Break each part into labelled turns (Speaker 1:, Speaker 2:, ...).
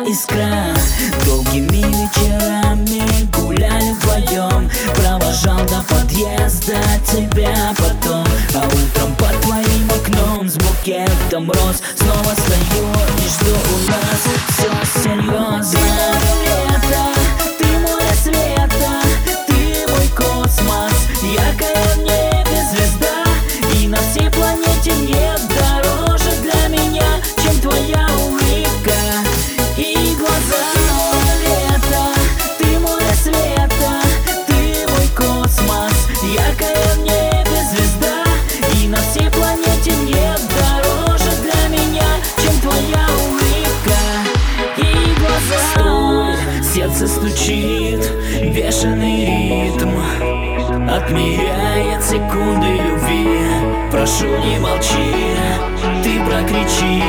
Speaker 1: искра. Долгими вечерами гуляли вдвоем, провожал до подъезда тебя потом. А утром под твоим окном с букетом роз снова стою и жду, у нас все серьезно. Лето, ты море света, ты мой космос, яркая в небе звезда, и на всей планете нет дороже для меня, чем твоя улыбка и глаза. Лето, ты море света, ты мой космос, яркая в небе звезда, и на всей планете нет дороже для меня, чем твоя улыбка и глаза. Стой, сердце стучит, бешеный ритм отмеряет секунды любви. Прошу, не молчи, ты прокричи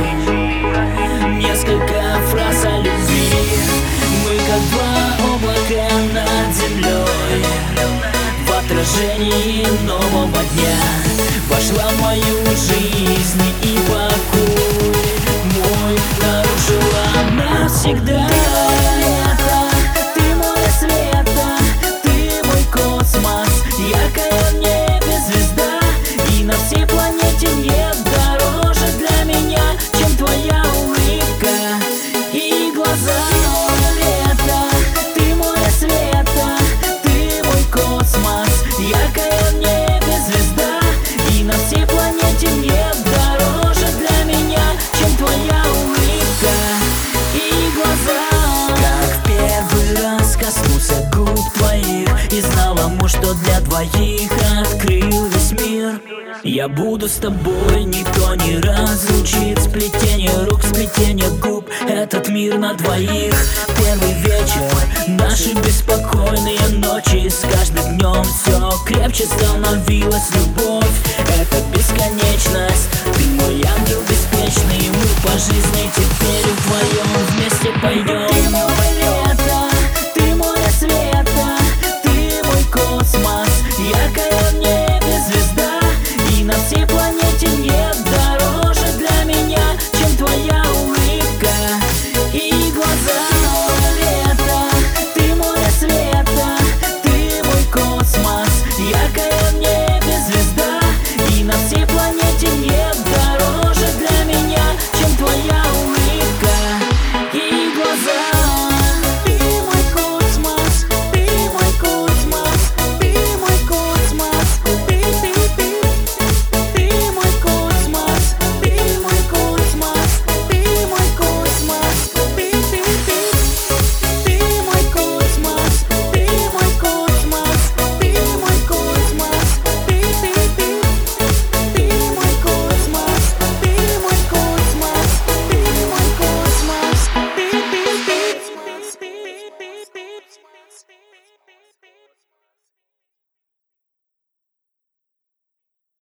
Speaker 1: несколько фраз о любви. Мы как два облака над землей, в отражении нового дня вошла в мою жизнь и покой мой нарушила навсегда. Лето, ты море света, ты мой космос, яркая в небе звезда, и на всей планете нет дороже для меня, чем твоя улыбка и глаза. Лето, ты море света, ты мой космос, яркая в небе звезда, и на всей планете нет дороже для меня, чем твоя улыбка и глаза. Как в первый раз коснулся губ твоих и знал ему, что для двоих открыл весь мир. Я буду с тобой, никто не разлучит. Сплетение рук, сплетение губ, этот мир на двоих. Первый вечер, наши беспокойные ночи, с каждым днем все крепче становилась любовь. Это бесконечность, ты мой ангел беспечный, мы по жизни теперь вдвоем вместе пойдем.